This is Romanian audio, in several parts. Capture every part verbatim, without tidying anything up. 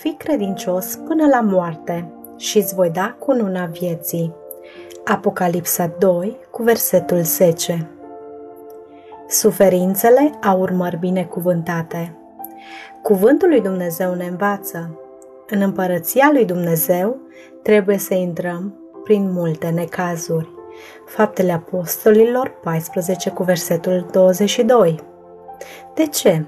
fi credincios până la moarte și îți voi da cununa vieții. Apocalipsa doi, cu versetul zece. Suferințele au urmări binecuvântate. Cuvântul lui Dumnezeu ne învață. În împărăția lui Dumnezeu trebuie să intrăm prin multe necazuri. Faptele Apostolilor paisprezece cu versetul douăzeci și doi. De ce?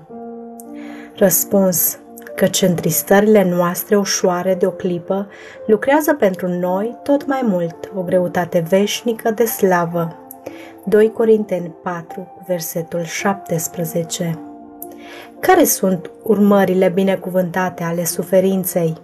Răspuns: căci întristările noastre ușoare de o clipă lucrează pentru noi tot mai mult o greutate veșnică de slavă. doi Corinteni patru cu versetul șaptesprezece. Care sunt urmările binecuvântate ale suferinței?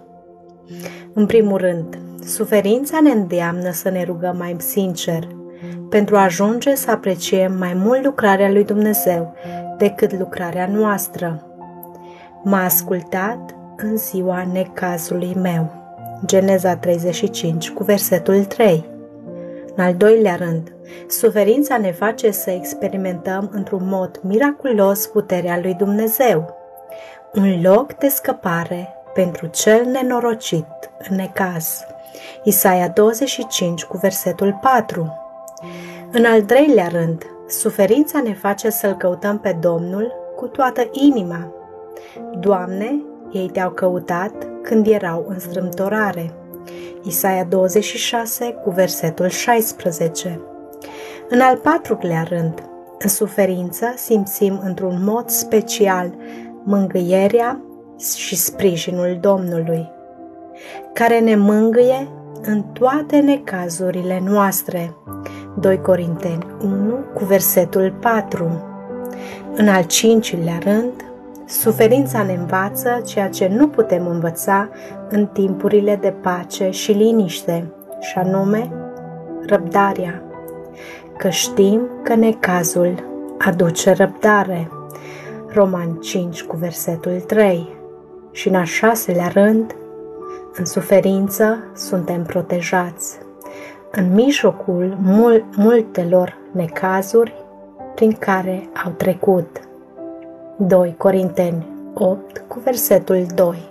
În primul rând, suferința ne îndeamnă să ne rugăm mai sincer, pentru a ajunge să apreciem mai mult lucrarea lui Dumnezeu decât lucrarea noastră. M-a ascultat în ziua necazului meu. Geneza treizeci și cinci cu versetul trei. În al doilea rând, suferința ne face să experimentăm într-un mod miraculos puterea lui Dumnezeu, un loc de scăpare pentru cel nenorocit în necaz. Isaia douăzeci și cinci cu versetul patru. În al treilea rând, suferința ne face să-L căutăm pe Domnul cu toată inima. Doamne, ei te-au căutat când erau în strâmtorare. Isaia douăzeci și șase cu versetul șaisprezece. În al patrulea rând, în suferință simțim într-un mod special mângâierea și sprijinul Domnului, care ne mângâie în toate necazurile noastre. doi Corinteni unu cu versetul patru. În al cincilea rând, suferința ne învață ceea ce nu putem învăța în timpurile de pace și liniște, și anume răbdarea, că știm că necazul aduce răbdare. Romani cinci cu versetul trei. Și în al șaselea rând, în suferință suntem protejați, în mijlocul mul- multelor necazuri prin care au trecut. doi Corinteni opt cu versetul doi.